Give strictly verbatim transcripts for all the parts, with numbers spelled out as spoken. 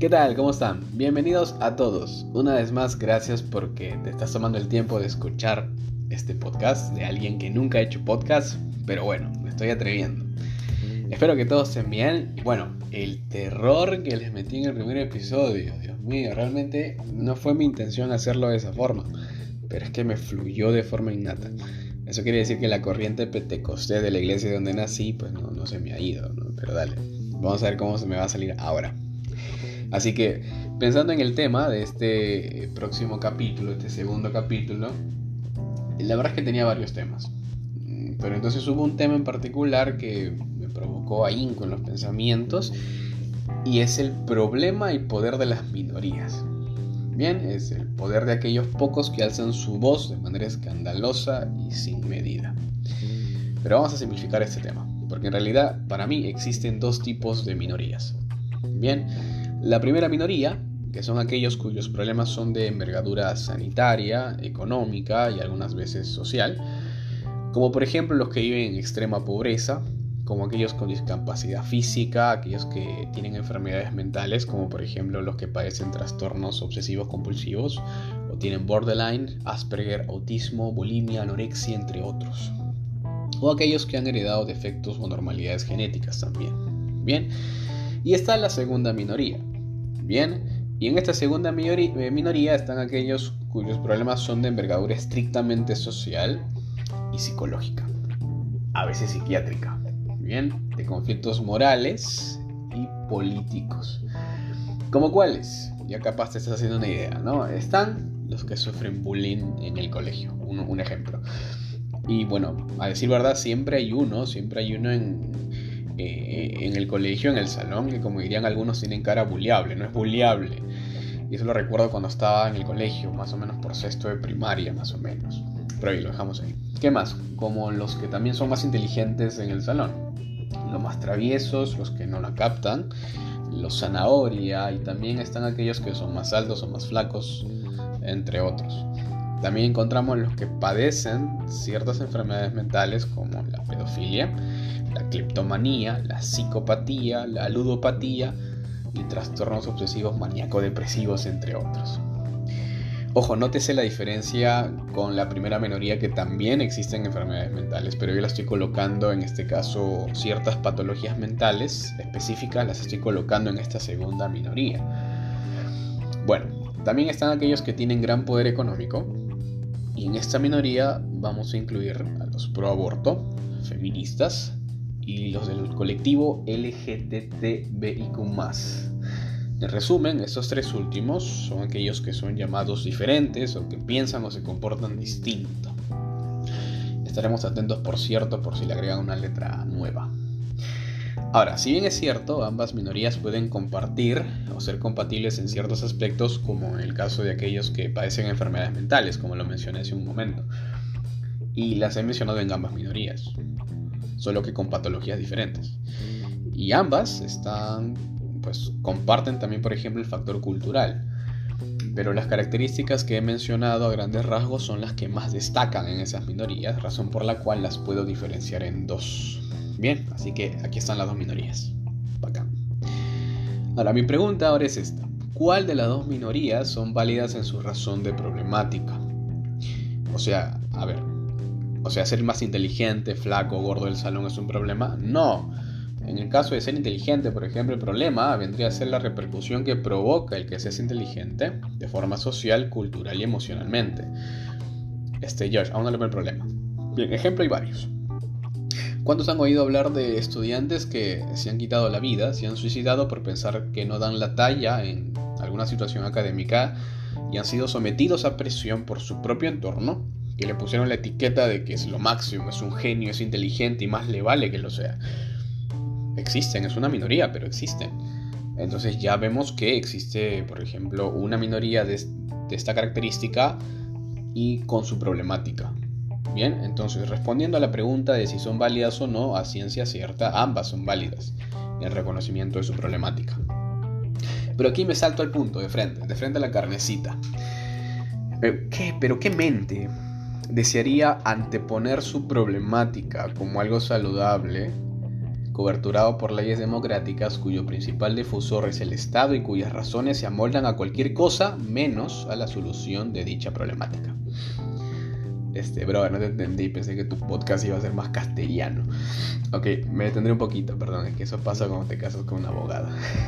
¿Qué tal? ¿Cómo están? Bienvenidos a todos. Una vez más, gracias porque te estás tomando el tiempo de escuchar este podcast de alguien que nunca ha hecho podcast, pero bueno, me estoy atreviendo. Espero que todos estén bien. Y bueno, el terror que les metí en el primer episodio, Dios mío, realmente no fue mi intención hacerlo de esa forma, pero es que me fluyó de forma innata. Eso quiere decir que la corriente pentecostés de la iglesia donde nací, pues no, no se me ha ido, ¿no? Pero dale, vamos a ver cómo se me va a salir ahora. Así que, pensando en el tema de este próximo capítulo, este segundo capítulo, la verdad es que tenía varios temas. Pero entonces hubo un tema en particular que me provocó ahínco en los pensamientos, y es el problema y poder de las minorías. Bien, es el poder de aquellos pocos que alzan su voz de manera escandalosa y sin medida. Pero vamos a simplificar este tema, porque en realidad para mí existen dos tipos de minorías. Bien, la primera minoría, que son aquellos cuyos problemas son de envergadura sanitaria, económica y algunas veces social, como por ejemplo los que viven en extrema pobreza, como aquellos con discapacidad física, aquellos que tienen enfermedades mentales, como por ejemplo los que padecen trastornos obsesivos compulsivos o tienen borderline, Asperger, autismo, bulimia, anorexia, entre otros, o aquellos que han heredado defectos o anormalidades genéticas también. Bien, y está la segunda minoría. Bien, y en esta segunda minoría están aquellos cuyos problemas son de envergadura estrictamente social y psicológica, a veces psiquiátrica, bien, de conflictos morales y políticos. ¿Cómo cuáles? Ya capaz te estás haciendo una idea, ¿no? Están los que sufren bullying en el colegio, un, un ejemplo. Y bueno, a decir verdad, siempre hay uno, siempre hay uno en, eh, en el colegio, en el salón, que como dirían algunos tienen cara bulliable, no es bulliable. Y eso lo recuerdo cuando estaba en el colegio, más o menos por sexto de primaria, más o menos. Pero ahí lo dejamos ahí. ¿Qué más? Como los que también son más inteligentes en el salón. Los más traviesos, los que no la captan, los zanahoria, y también están aquellos que son más altos o más flacos, entre otros. También encontramos los que padecen ciertas enfermedades mentales como la pedofilia, la cleptomanía, la psicopatía, la ludopatía y trastornos obsesivos maníaco-depresivos, entre otros. Ojo, nótese la diferencia con la primera minoría, que también existen enfermedades mentales, pero yo la estoy colocando, en este caso, ciertas patologías mentales específicas las estoy colocando en esta segunda minoría. Bueno, también están aquellos que tienen gran poder económico, y en esta minoría vamos a incluir a los pro aborto, feministas y los del colectivo L G B T I Q más. En resumen, estos tres últimos son aquellos que son llamados diferentes o que piensan o se comportan distinto. Estaremos atentos, por cierto, por si le agregan una letra nueva. Ahora, si bien es cierto, ambas minorías pueden compartir o ser compatibles en ciertos aspectos, como en el caso de aquellos que padecen enfermedades mentales, como lo mencioné hace un momento, y las he mencionado en ambas minorías, solo que con patologías diferentes. Y ambas están, pues, comparten también, por ejemplo, el factor cultural, pero las características que he mencionado a grandes rasgos son las que más destacan en esas minorías, razón por la cual las puedo diferenciar en dos. Bien, así que aquí están las dos minorías. Bacán. Ahora, mi pregunta ahora es esta: ¿cuál de las dos minorías son válidas en su razón de problemática? O sea, a ver, o sea, ser más inteligente, flaco, gordo del salón es un problema. No. En el caso de ser inteligente, por ejemplo, el problema vendría a ser la repercusión que provoca el que seas inteligente de forma social, cultural y emocionalmente. Este, Josh, aún no le veo el problema. Bien, ejemplo hay varios. ¿Cuántos han oído hablar de estudiantes que se han quitado la vida, se han suicidado por pensar que no dan la talla en alguna situación académica y han sido sometidos a presión por su propio entorno, que le pusieron la etiqueta de que es lo máximo, es un genio, es inteligente y más le vale que lo sea? Existen, es una minoría, pero existen. Entonces ya vemos que existe, por ejemplo, una minoría de, de esta característica y con su problemática. Bien, entonces respondiendo a la pregunta de si son válidas o no, a ciencia cierta, ambas son válidas en el reconocimiento de su problemática. Pero aquí me salto al punto, de frente, de frente a la carnecita. ¿Qué? ¿Pero qué mente desearía anteponer su problemática como algo saludable coberturado por leyes democráticas cuyo principal difusor es el Estado y cuyas razones se amoldan a cualquier cosa menos a la solución de dicha problemática. Este, brother, no te entendí, pensé que tu podcast iba a ser más castellano. Ok, me detendré un poquito, perdón, es que eso pasa cuando te casas con una abogada.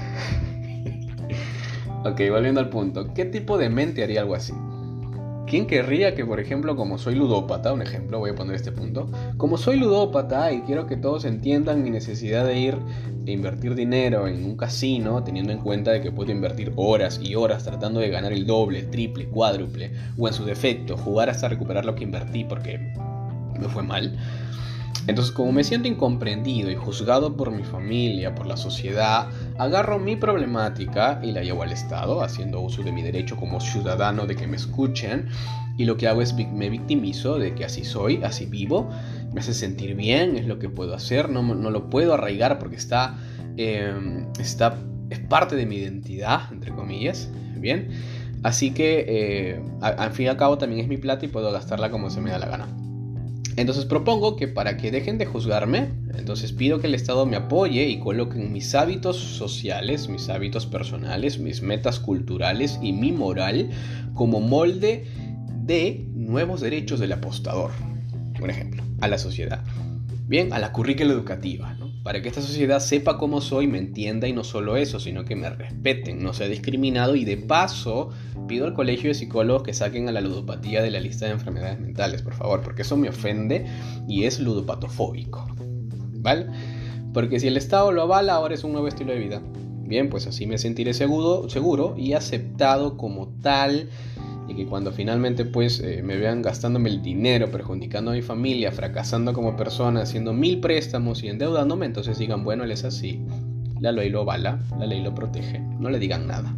Ok, volviendo al punto, ¿qué tipo de mente haría algo así? ¿Quién querría que, por ejemplo, como soy ludópata, un ejemplo, voy a poner este punto, como soy ludópata y quiero que todos entiendan mi necesidad de ir e invertir dinero en un casino, teniendo en cuenta de que puedo invertir horas y horas tratando de ganar el doble, el triple, cuádruple, o en su defecto, jugar hasta recuperar lo que invertí porque me fue mal? Entonces, como me siento incomprendido y juzgado por mi familia, por la sociedad, agarro mi problemática y la llevo al Estado, haciendo uso de mi derecho como ciudadano de que me escuchen, y lo que hago es me victimizo de que así soy, así vivo, me hace sentir bien, es lo que puedo hacer, no, no lo puedo arraigar porque está, eh, está, es parte de mi identidad, entre comillas, ¿bien? Así que, eh, al fin y al cabo, también es mi plata y puedo gastarla como se me da la gana. Entonces propongo que para que dejen de juzgarme, entonces pido que el Estado me apoye y coloquen mis hábitos sociales, mis hábitos personales, mis metas culturales y mi moral como molde de nuevos derechos del apostador, por ejemplo, a la sociedad. Bien, a la currícula educativa, ¿no? Para que esta sociedad sepa cómo soy, me entienda y no solo eso, sino que me respeten, no sea discriminado y de paso pido al colegio de psicólogos que saquen a la ludopatía de la lista de enfermedades mentales, por favor, porque eso me ofende y es ludopatofóbico, ¿vale? Porque si el Estado lo avala, ahora es un nuevo estilo de vida. Bien, pues así me sentiré seguro, seguro y aceptado como tal. Y que cuando finalmente pues eh, me vean gastándome el dinero, perjudicando a mi familia, fracasando como persona, haciendo mil préstamos y endeudándome, entonces digan, bueno, él es así, la ley lo avala, la ley lo protege, no le digan nada.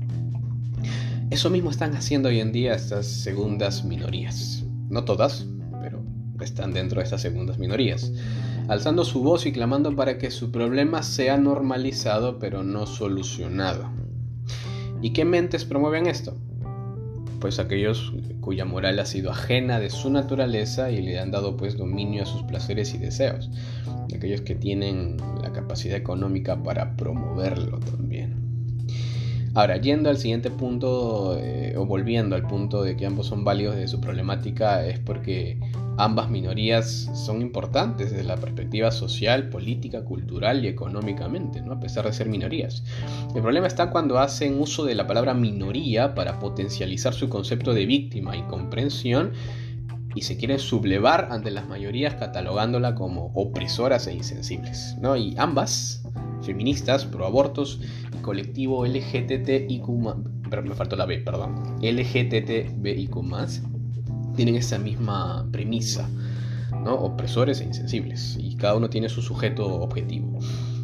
Eso mismo están haciendo hoy en día estas segundas minorías, no todas, pero están dentro de estas segundas minorías, alzando su voz y clamando para que su problema sea normalizado pero no solucionado. ¿Y qué mentes promueven esto? Pues aquellos cuya moral ha sido ajena de su naturaleza y le han dado pues dominio a sus placeres y deseos, aquellos que tienen la capacidad económica para promoverlo también. Ahora, yendo al siguiente punto, eh, o volviendo al punto de que ambos son válidos de su problemática, es porque ambas minorías son importantes desde la perspectiva social, política, cultural y económicamente, ¿no? A pesar de ser minorías. El problema está cuando hacen uso de la palabra minoría para potencializar su concepto de víctima y comprensión y se quieren sublevar ante las mayorías catalogándola como opresoras e insensibles, ¿no? Y ambas, feministas, proabortos y colectivo L G B T I Q, pero me faltó la B, perdón, L G B T I Q más, tienen esa misma premisa, ¿no? Opresores e insensibles, y cada uno tiene su sujeto objetivo.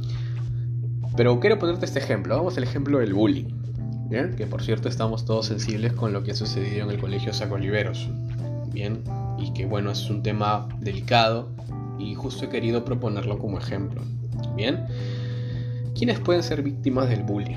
Pero quiero ponerte este ejemplo, vamos al ejemplo del bullying, ¿bien? Que por cierto estamos todos sensibles con lo que ha sucedido en el colegio Saco Oliveros, ¿bien? Y que bueno, es un tema delicado y justo he querido proponerlo como ejemplo, ¿bien? ¿Quiénes pueden ser víctimas del bullying?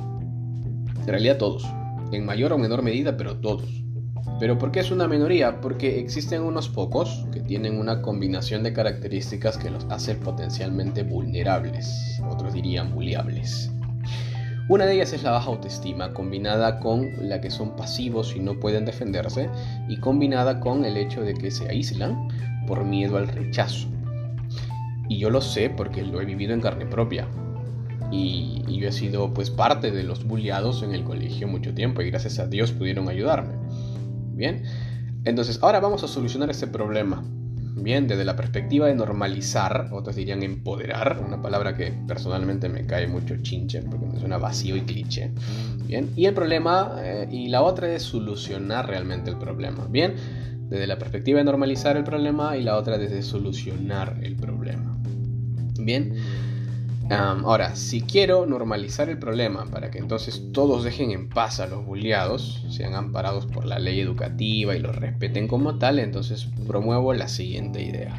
En realidad todos, en mayor o menor medida, pero todos. ¿Pero por qué es una minoría? Porque existen unos pocos que tienen una combinación de características que los hacen potencialmente vulnerables, otros dirían buleables. Una de ellas es la baja autoestima, combinada con la que son pasivos y no pueden defenderse, y combinada con el hecho de que se aíslan por miedo al rechazo. Y yo lo sé porque lo he vivido en carne propia. Y, y yo he sido pues parte de los bulliados en el colegio mucho tiempo y gracias a Dios pudieron ayudarme. Bien, entonces ahora vamos a solucionar este problema. Bien, desde la perspectiva de normalizar, otros dirían empoderar, una palabra que personalmente me cae mucho chinche porque me suena vacío y cliché. Bien, y el problema, eh, y la otra es solucionar realmente el problema. Bien, desde la perspectiva de normalizar el problema y la otra desde solucionar el problema. Bien. Um, ahora, si quiero normalizar el problema para que entonces todos dejen en paz a los bulliados, sean amparados por la ley educativa y los respeten como tal, entonces promuevo la siguiente idea.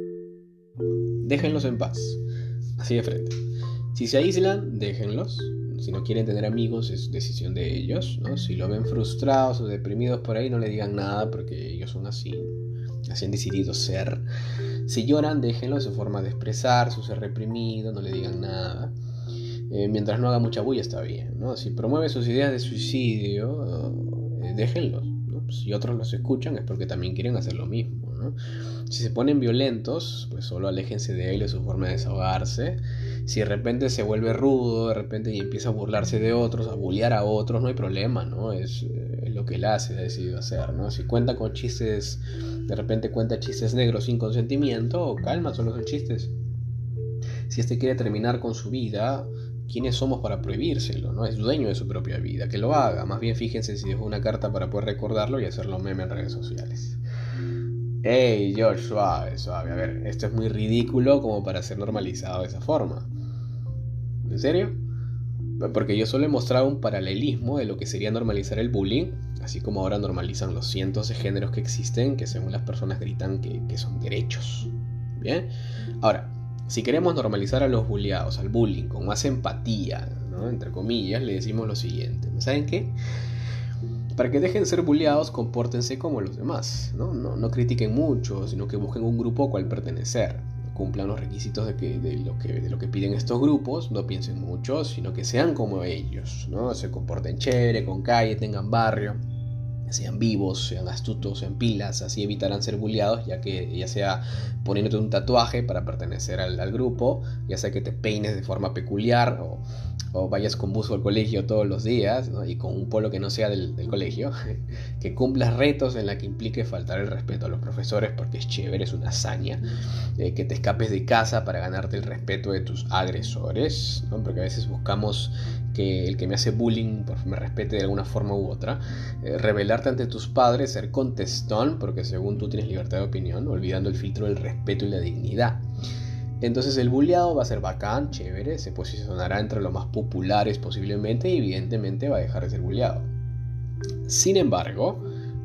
Déjenlos en paz, así de frente. Si se aíslan, déjenlos. Si no quieren tener amigos, es decisión de ellos, ¿no? Si lo ven frustrados o deprimidos por ahí, no le digan nada porque ellos son así, así han decidido ser. Si lloran, déjenlo, es su forma de expresar, su ser reprimido, no le digan nada. Eh, mientras no haga mucha bulla está bien, ¿no? Si promueve sus ideas de suicidio, eh, déjenlos, ¿no? Si otros los escuchan es porque también quieren hacer lo mismo, ¿no? Si se ponen violentos, pues solo aléjense de él, es su forma de desahogarse. Si de repente se vuelve rudo, de repente y empieza a burlarse de otros, a bullear a otros, no hay problema, ¿no? Es, es lo que él hace, ha decidido hacer, ¿no? Si cuenta con chistes, de repente cuenta chistes negros sin consentimiento, calma, solo son chistes. Si este quiere terminar con su vida, ¿quiénes somos para prohibírselo? ¿No? Es dueño de su propia vida, que lo haga. Más bien fíjense si dejó una carta para poder recordarlo y hacerlo meme en redes sociales. Hey, George, suave, suave. A ver, esto es muy ridículo como para ser normalizado de esa forma. ¿En serio? Porque yo solo he mostrado un paralelismo de lo que sería normalizar el bullying, así como ahora normalizan los cientos de géneros que existen, que según las personas gritan que, que son derechos. ¿Bien? Ahora, si queremos normalizar a los bulliados, al bullying, con más empatía, ¿no? Entre comillas, le decimos lo siguiente. ¿Saben qué? Para que dejen de ser bulliados, compórtense como los demás, ¿no? No, no critiquen mucho, sino que busquen un grupo al cual pertenecer. Cumplan los requisitos de, que, de, lo que, de lo que piden estos grupos, no piensen mucho, sino que sean como ellos, ¿no? Se comporten chévere, con calle, tengan barrio, sean vivos, sean astutos, sean pilas, así evitarán ser bulliados, ya que ya sea poniéndote un tatuaje para pertenecer al, al grupo, ya sea que te peines de forma peculiar o, o vayas con buzo al colegio todos los días, ¿no? Y con un polo que no sea del, del colegio, que cumplas retos en la que implique faltar el respeto a los profesores porque es chévere, es una hazaña, eh, que te escapes de casa para ganarte el respeto de tus agresores, ¿no? Porque a veces buscamos que el que me hace bullying me respete de alguna forma u otra, eh, revelarte ante tus padres, ser contestón, porque según tú tienes libertad de opinión, olvidando el filtro del respeto y la dignidad. Entonces el bulleado va a ser bacán, chévere, se posicionará entre los más populares posiblemente y evidentemente va a dejar de ser bulleado. Sin embargo,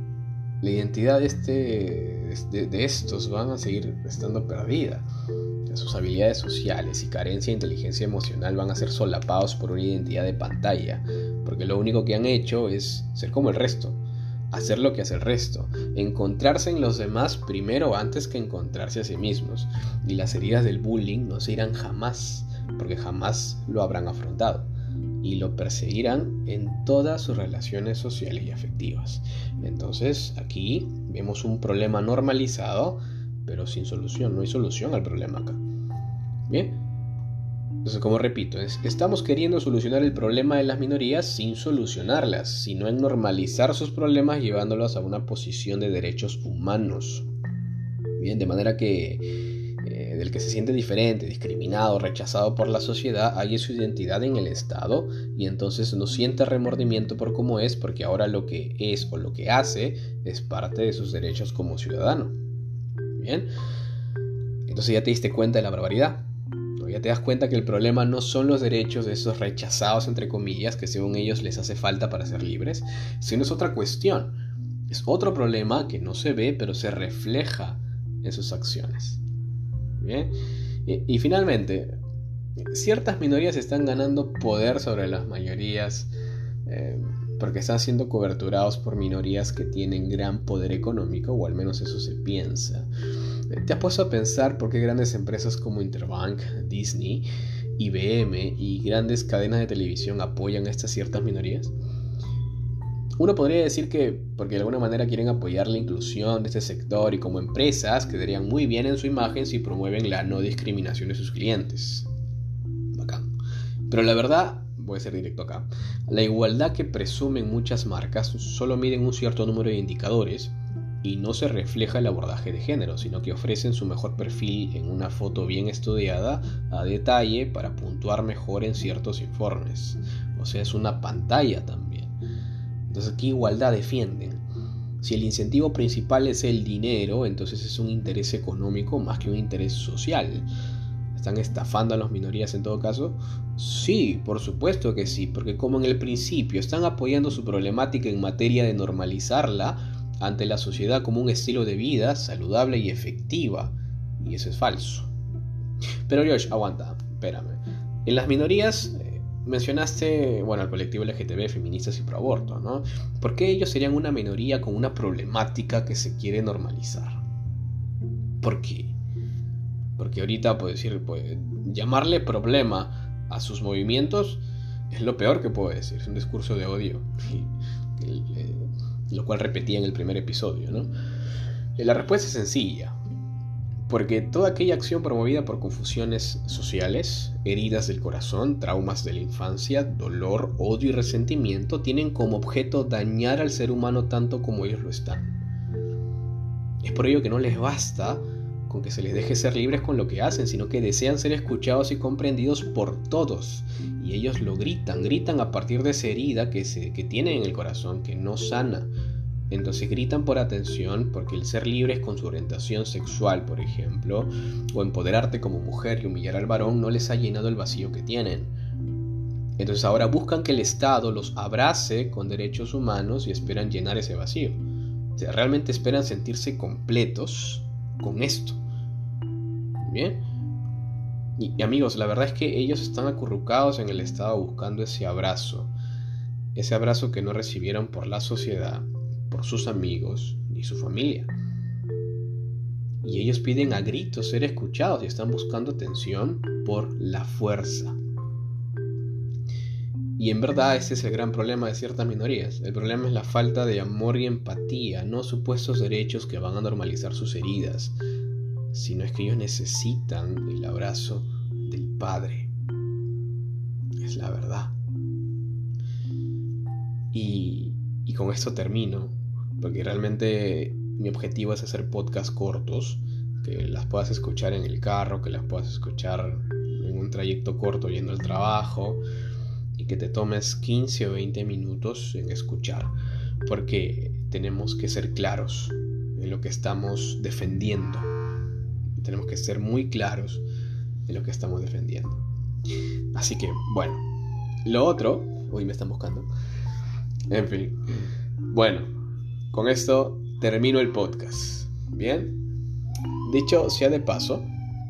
la identidad de, este, de, de estos van a seguir estando perdida. Sus habilidades sociales y carencia de inteligencia emocional van a ser solapados por una identidad de pantalla, porque lo único que han hecho es ser como el resto, hacer lo que hace el resto, encontrarse en los demás primero antes que encontrarse a sí mismos, y las heridas del bullying no se irán jamás, porque jamás lo habrán afrontado, y lo perseguirán en todas sus relaciones sociales y afectivas. Entonces aquí vemos un problema normalizado, pero sin solución, no hay solución al problema acá. Bien, entonces como repito, es, estamos queriendo solucionar el problema de las minorías sin solucionarlas, sino en normalizar sus problemas llevándolos a una posición de derechos humanos. Bien, de manera que eh, del que se siente diferente, discriminado, rechazado por la sociedad, halle su identidad en el Estado y entonces no siente remordimiento por cómo es, porque ahora lo que es o lo que hace es parte de sus derechos como ciudadano. Bien, entonces ya te diste cuenta de la barbaridad, ¿no? Ya te das cuenta que el problema no son los derechos de esos rechazados entre comillas que según ellos les hace falta para ser libres, sino es otra cuestión, es otro problema que no se ve pero se refleja en sus acciones. Bien, y, y finalmente, ciertas minorías están ganando poder sobre las mayorías eh, porque están siendo coberturados por minorías que tienen gran poder económico, o al menos eso se piensa. ¿Te has puesto a pensar por qué grandes empresas como Interbank, Disney, I B M y grandes cadenas de televisión apoyan a estas ciertas minorías? Uno podría decir que porque de alguna manera quieren apoyar la inclusión de este sector y como empresas quedarían muy bien en su imagen si promueven la no discriminación de sus clientes. Bacán. Pero la verdad, voy a ser directo acá, la igualdad que presumen muchas marcas solo miden un cierto número de indicadores y no se refleja el abordaje de género, sino que ofrecen su mejor perfil en una foto bien estudiada a detalle para puntuar mejor en ciertos informes. O sea, es una pantalla también. Entonces, ¿qué igualdad defienden? Si el incentivo principal es el dinero, entonces es un interés económico más que un interés social. ¿Están estafando a las minorías en todo caso? Sí, por supuesto que sí, porque como en el principio están apoyando su problemática en materia de normalizarla ante la sociedad como un estilo de vida saludable y efectiva, y eso es falso. Pero Josh, aguanta, espérame. En las minorías, mencionaste, bueno, al colectivo L G T B, feministas y proaborto, ¿no? ¿Por qué ellos serían una minoría con una problemática que se quiere normalizar? ¿Por qué? Porque ahorita, puedo decir, pues, llamarle problema a sus movimientos es lo peor que puedo decir. Es un discurso de odio, lo cual repetía en el primer episodio, ¿no? La respuesta es sencilla. Porque toda aquella acción promovida por confusiones sociales, heridas del corazón, traumas de la infancia, dolor, odio y resentimiento tienen como objeto dañar al ser humano tanto como ellos lo están. Es por ello que no les basta con que se les deje ser libres con lo que hacen, sino que desean ser escuchados y comprendidos por todos. Y ellos lo gritan, gritan a partir de esa herida que, se, que tienen en el corazón, que no sana. Entonces gritan por atención, porque el ser libres con su orientación sexual, por ejemplo, o empoderarte como mujer y humillar al varón no les ha llenado el vacío que tienen. Entonces ahora buscan que el Estado los abrace con derechos humanos y esperan llenar ese vacío. O sea, realmente esperan sentirse completos con esto. Bien. Y, y amigos, la verdad es que ellos están acurrucados en el Estado buscando ese abrazo. Ese abrazo que no recibieron por la sociedad, por sus amigos ni su familia. Y ellos piden a gritos ser escuchados y están buscando atención por la fuerza. Y en verdad ese es el gran problema de ciertas minorías. El problema es la falta de amor y empatía, no supuestos derechos que van a normalizar sus heridas, sino es que ellos necesitan el abrazo del Padre. Es la verdad. Y, y con esto termino. Porque realmente mi objetivo es hacer podcasts cortos, que las puedas escuchar en el carro, que las puedas escuchar en un trayecto corto yendo al trabajo, y que te tomes quince o veinte minutos en escuchar, porque tenemos que ser claros en lo que estamos defendiendo. Tenemos que ser muy claros en lo que estamos defendiendo. Así que, bueno, lo otro... Uy, me están buscando. En fin, bueno, con esto termino el podcast. Bien, dicho sea de paso,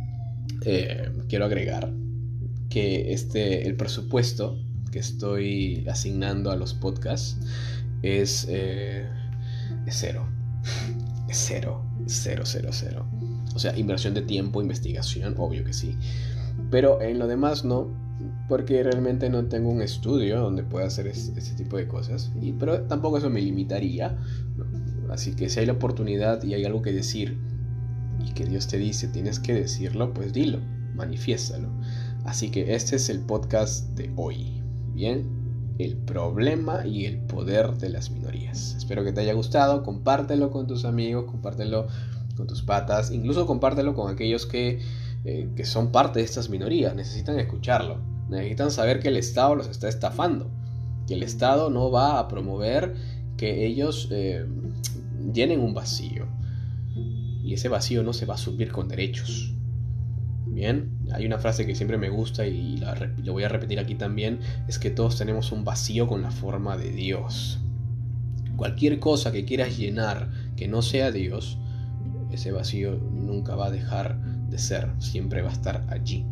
eh, quiero agregar que este, el presupuesto que estoy asignando a los podcasts es, eh, es cero. Es cero, cero, cero, cero. O sea, inversión de tiempo, investigación, obvio que sí. Pero en lo demás no, porque realmente no tengo un estudio donde pueda hacer ese, ese tipo de cosas. Y, pero tampoco eso me limitaría, ¿no? Así que si hay la oportunidad y hay algo que decir y que Dios te dice tienes que decirlo, pues dilo, manifiéstalo. Así que este es el podcast de hoy. Bien, el problema y el poder de las minorías. Espero que te haya gustado. Compártelo con tus amigos, compártelo con tus patas, incluso compártelo con aquellos que, eh, que son parte de estas minorías. Necesitan escucharlo, necesitan saber que el Estado los está estafando, que el Estado no va a promover que ellos eh, llenen un vacío, y ese vacío no se va a suplir con derechos. Bien, hay una frase que siempre me gusta y la, la voy a repetir aquí también, es que todos tenemos un vacío con la forma de Dios. Cualquier cosa que quieras llenar que no sea Dios, ese vacío nunca va a dejar de ser, siempre va a estar allí.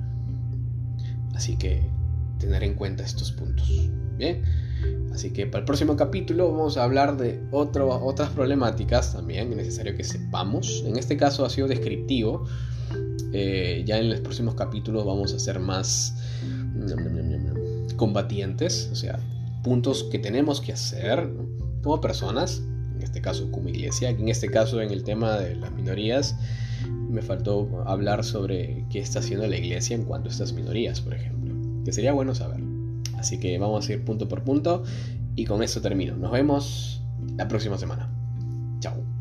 Así que tener en cuenta estos puntos. Bien, así que para el próximo capítulo vamos a hablar de otro, otras problemáticas también, es necesario que sepamos. En este caso ha sido descriptivo. Eh, ya en los próximos capítulos vamos a ser más combatientes, o sea, puntos que tenemos que hacer, ¿no?, como personas, en este caso como iglesia. En este caso, en el tema de las minorías, me faltó hablar sobre qué está haciendo la iglesia en cuanto a estas minorías, por ejemplo, que sería bueno saber. Así que vamos a ir punto por punto y con esto termino. Nos vemos la próxima semana. Chao.